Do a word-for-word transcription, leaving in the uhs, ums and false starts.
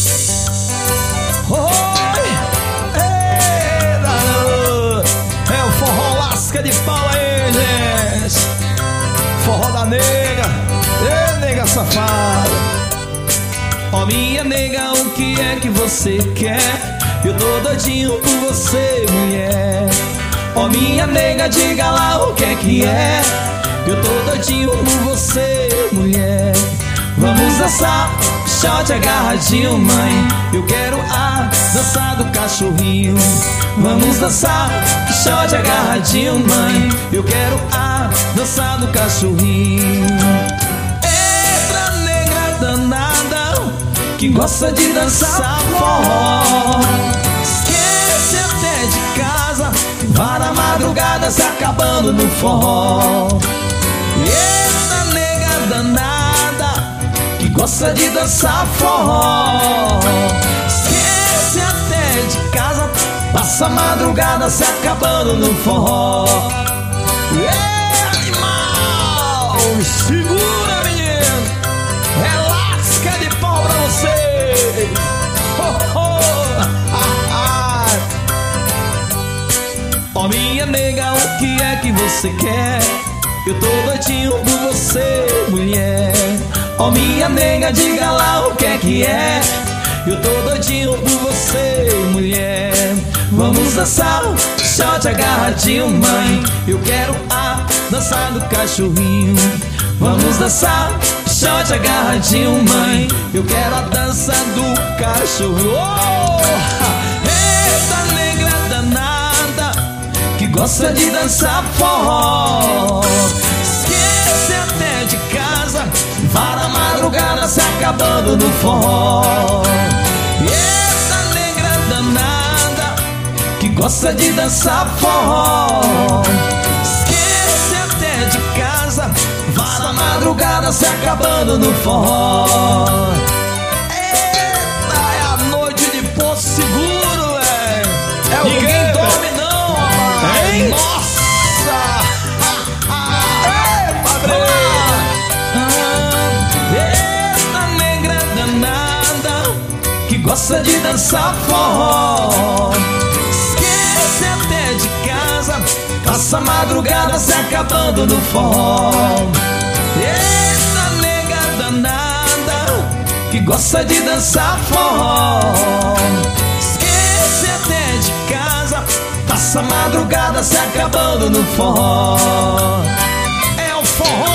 Oi! Eita! É o forró lasca de pau aí, gente. Forró da nega. Ê, nega safada. Ó minha nega, o que é que você quer? Eu tô doidinho por você, mulher. Ó minha nega, diga lá o que é que é. Eu tô doidinho por você, mulher. Vamos dançar, shot agarradinho, mãe. Eu quero a dança do cachorrinho. Vamos dançar, shot agarradinho, mãe. Eu quero a dança do cachorrinho. Entra, negra danada, que gosta de dançar forró. Esquece até de casa, vá na madrugada se acabando no forró. Eita, nega danada, que gosta de dançar forró. Esquece até de casa, passa a madrugada se acabando no forró. Ei, animal, segura, menino. Relaxa de pau pra você. Oh, oh. Ó minha nega, o que é que você quer? Eu tô doidinho por você, mulher. Ó minha nega, diga lá o que é que é. Eu tô doidinho por você, mulher. Vamos dançar, shot agarradinho, mãe. Eu quero a dança do cachorrinho. Vamos dançar, shot agarradinho, mãe. Eu quero a dança do cachorro. Oh! Eita, negra danada, que gosta de dançar forró. Esquece até de casa, vá na madrugada se acabando no forró. Eita, negra danada, que gosta de dançar forró. Esquece até de casa, vá na madrugada se acabando no forró. Eita, é a noite de Porto Seguro, velho. É o ninguém dorme não, rapaz. Hein? Nossa! Ei, padre! Eita, negra danada, que gosta de dançar forró. Esquece até de casa, passa a madrugada se acabando no forró. Eita, nega danada, que gosta de dançar forró. Esquece até de casa, passa a madrugada se acabando no forró. É o forró